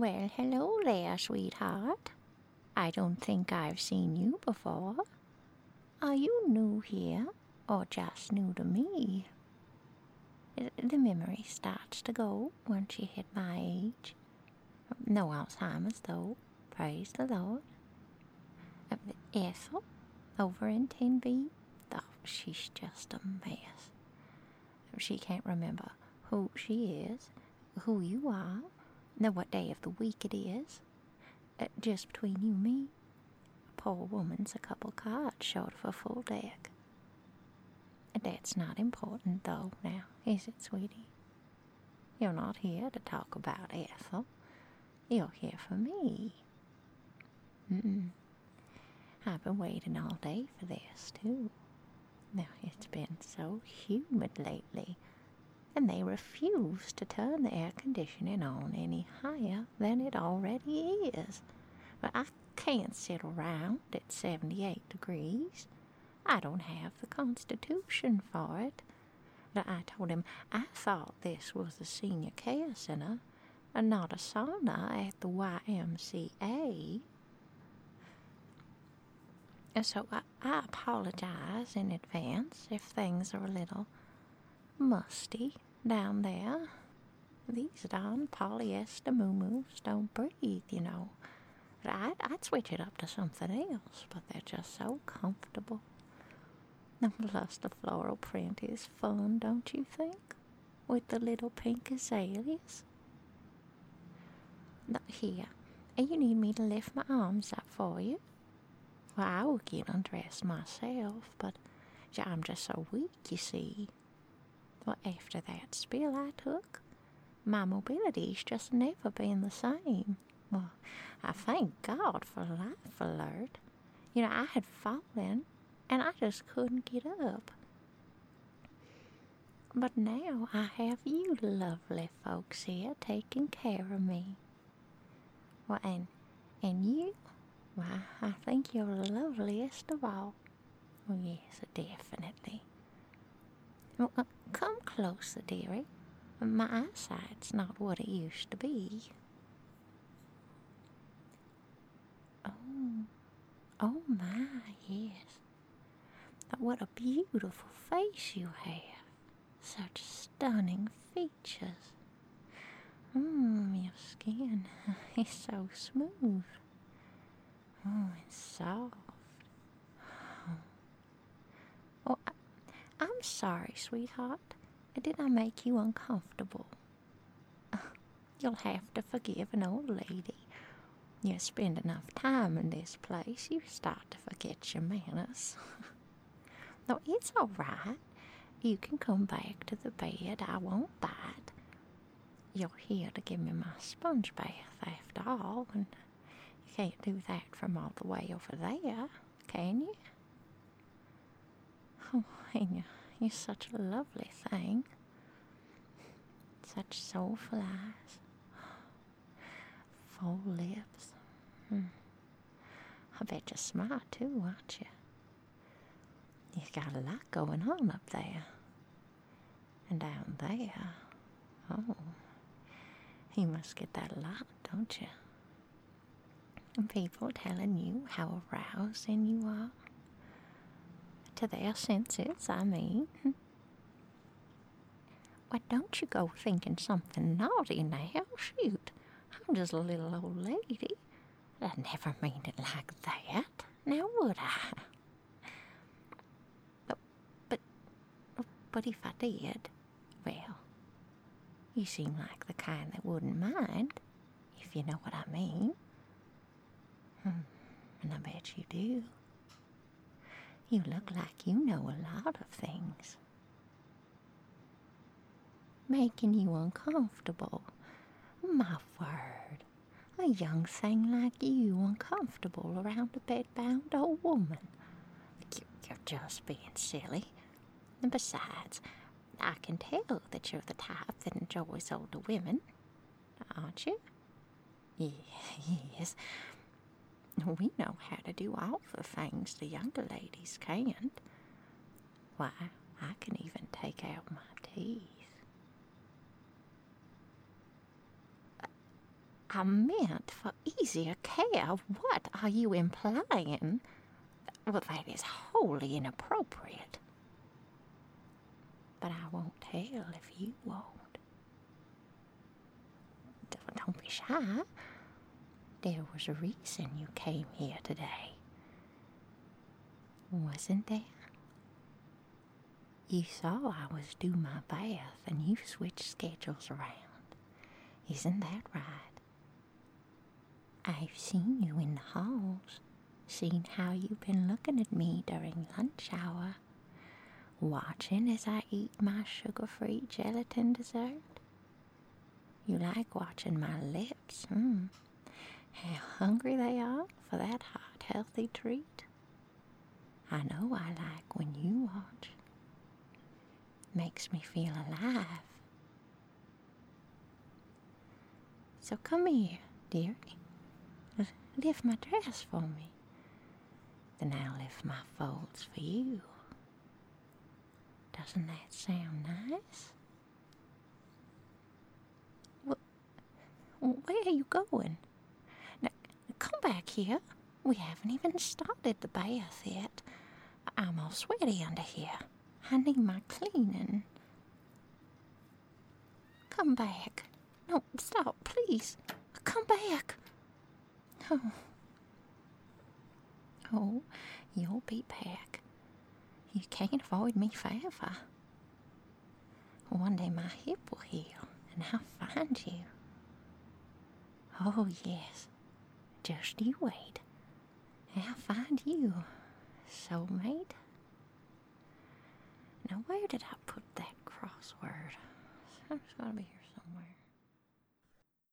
Well, hello there, sweetheart. I don't think I've seen you before. Are you new here, or just new to me? The memory starts to go once you hit my age. No Alzheimer's, though. Praise the Lord. Ethel, over in 10B, oh, she's just a mess. She can't remember who she is, who you are, what day of the week it is. Just between you and me, poor woman's a couple cards short of a full deck. That's not important, though, now, is it, sweetie? You're not here to talk about Ethel. You're here for me. I've been waiting all day for this, too. Now, it's been so humid lately, and they refuse to turn the air conditioning on any higher than it already is. But I can't sit around at 78 degrees. I don't have the constitution for it. But I told him I thought this was a senior care center and not a sauna at the YMCA. So I apologize in advance if things are a little musty down there. These darn polyester moo-moos don't breathe, you know. I'd switch it up to something else, but they're just so comfortable. And plus the floral print is fun, don't you think? With the little pink azaleas. Here, you need me to lift my arms up for you? Well, I will get undressed myself, but I'm just so weak, you see. Well, after that spill I took, my mobility's just never been the same. Well, I thank God for Life Alert. You know, I had fallen, and I just couldn't get up. But now I have you lovely folks here taking care of me. Well, and you, well, I think you're the loveliest of all. Oh, yes, definitely. Well, come closer, dearie. My eyesight's not what it used to be. Oh my, yes. What a beautiful face you have. Such stunning features. Your skin is so smooth. Oh, and soft. Oh, I'm sorry, sweetheart. Did I make you uncomfortable? You'll have to forgive an old lady. You spend enough time in this place, you start to forget your manners. No, it's all right. You can come back to the bed. I won't bite. You're here to give me my sponge bath, after all, and you can't do that from all the way over there, can you? Oh, and you're such a lovely thing. Such soulful eyes. Full lips. I bet you're smart too, aren't you? You've got a lot going on up there. And down there. Oh, you must get that a lot, don't you? And people telling you how arousing you are. To their senses, I mean. Why, don't you go thinking something naughty now, shoot. I'm just a little old lady. I'd never mean it like that, now would I? But if I did, well, you seem like the kind that wouldn't mind, if you know what I mean. And I bet you do. You look like you know a lot of things. Making you uncomfortable. My word. A young thing like you uncomfortable around a bed-bound old woman. You're just being silly. And besides, I can tell that you're the type that enjoys older women, aren't you? Yes. We know how to do all the things the younger ladies can't. Why, I can even take out my teeth. I meant for easier care. What are you implying? Well, that is wholly inappropriate. But I won't tell if you won't. Don't be shy. There was a reason you came here today. Wasn't there? You saw I was due my bath and you switched schedules around. Isn't that right? I've seen you in the halls, seen how you've been looking at me during lunch hour, watching as I eat my sugar-free gelatin dessert. You like watching my lips, How hungry they are for that hot, healthy treat. I know I like when you watch. Makes me feel alive. So come here, dearie. Lift my dress for me. Then I'll lift my folds for you. Doesn't that sound nice? Where are you going? Now, come back here. We haven't even started the bath yet. I'm all sweaty under here. I need my cleaning. Come back. No, stop, please. Come back. Oh, you'll be back. You can't avoid me forever. One day my hip will heal, and I'll find you. Oh, yes. Just you wait. I'll find you, soulmate. Now, where did I put that crossword? It's gotta be here somewhere.